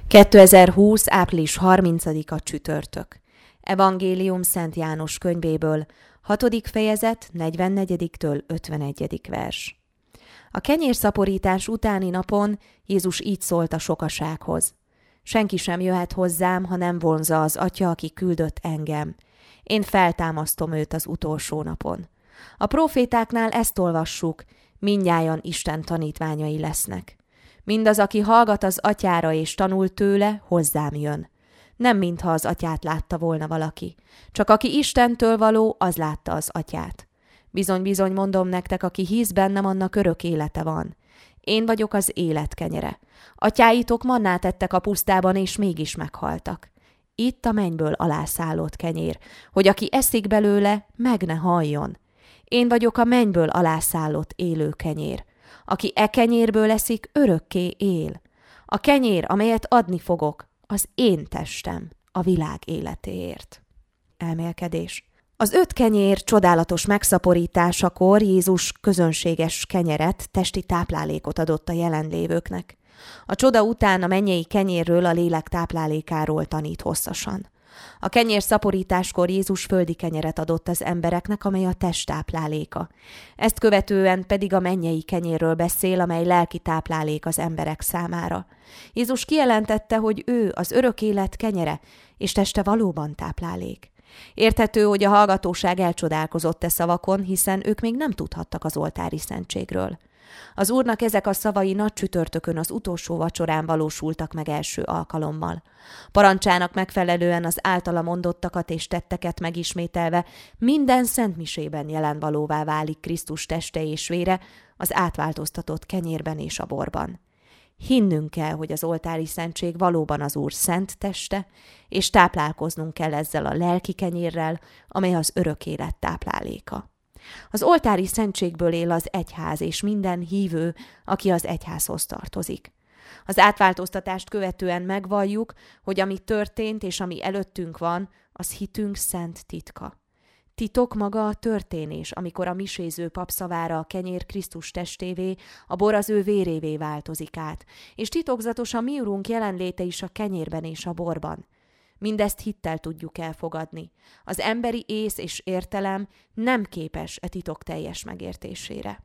2020. április 30-a csütörtök. Evangélium Szent János könyvéből, 6. fejezet, 44-től 51. vers. A kenyérszaporítás utáni napon Jézus így szólt a sokasághoz. Senki sem jöhet hozzám, ha nem vonzza az Atya, aki küldött engem. Én feltámasztom őt az utolsó napon. A prófétáknál ezt olvassuk, mindnyájan Isten tanítványai lesznek. Mindaz, aki hallgat az Atyára és tanul tőle, hozzám jön. Nem mintha az Atyát látta volna valaki. Csak aki Istentől való, az látta az Atyát. Bizony-bizony mondom nektek, aki hisz bennem, annak örök élete van. Én vagyok az élet kenyere. Atyáitok mannát ettek a pusztában, és mégis meghaltak. Itt a mennyből alászállott kenyér, hogy aki eszik belőle, meg ne haljon. Én vagyok a mennyből alászállott élő kenyér. Aki e kenyérből eszik, örökké él. A kenyér, amelyet adni fogok, az én testem a világ életéért. Elmélkedés. Az 5 kenyér csodálatos megszaporításakor Jézus közönséges kenyeret, testi táplálékot adott a jelenlévőknek. A csoda után a mennyei kenyérről, a lélek táplálékáról tanít hosszasan. A kenyérszaporításkor Jézus földi kenyeret adott az embereknek, amely a test tápláléka. Ezt követően pedig a mennyei kenyérről beszél, amely lelki táplálék az emberek számára. Jézus kijelentette, hogy ő az örök élet kenyere, és teste valóban táplálék. Érthető, hogy a hallgatóság elcsodálkozott e szavakon, hiszen ők még nem tudhattak az oltári szentségről. Az Úrnak ezek a szavai nagy csütörtökön az utolsó vacsorán valósultak meg első alkalommal. Parancsának megfelelően az általa mondottakat és tetteket megismételve minden szentmisében jelenvalóvá válik Krisztus teste és vére az átváltoztatott kenyérben és a borban. Hinnünk kell, hogy az oltári szentség valóban az Úr szent teste, és táplálkoznunk kell ezzel a lelki kenyérrel, amely az örök élet tápláléka. Az oltári szentségből él az egyház és minden hívő, aki az egyházhoz tartozik. Az átváltoztatást követően megvalljuk, hogy ami történt és ami előttünk van, az hitünk szent titka. Titok maga a történés, amikor a miséző pap szavára a kenyér Krisztus testévé, a bor az ő vérévé változik át, és titokzatos a mi Urunk jelenléte is a kenyérben és a borban. Mindezt hittel tudjuk elfogadni. Az emberi ész és értelem nem képes e titok teljes megértésére.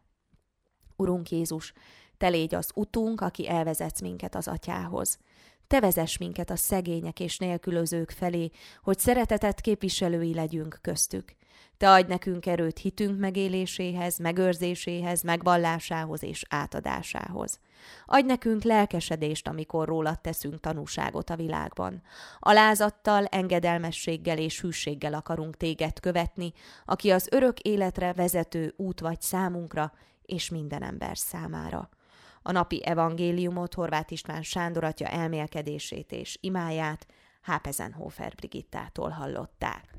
Urunk Jézus, te légy az utunk, aki elvezetsz minket az Atyához. Te vezess minket a szegények és nélkülözők felé, hogy szeretetet képviselői legyünk köztük. Te adj nekünk erőt hitünk megéléséhez, megőrzéséhez, megvallásához és átadásához. Adj nekünk lelkesedést, amikor rólad teszünk tanúságot a világban. Alázattal, engedelmességgel és hűséggel akarunk téged követni, aki az örök életre vezető út vagy számunkra és minden ember számára. A napi evangéliumot Horváth István Sándor atya elmélkedését és imáját Hápezenhofer Brigittától hallották.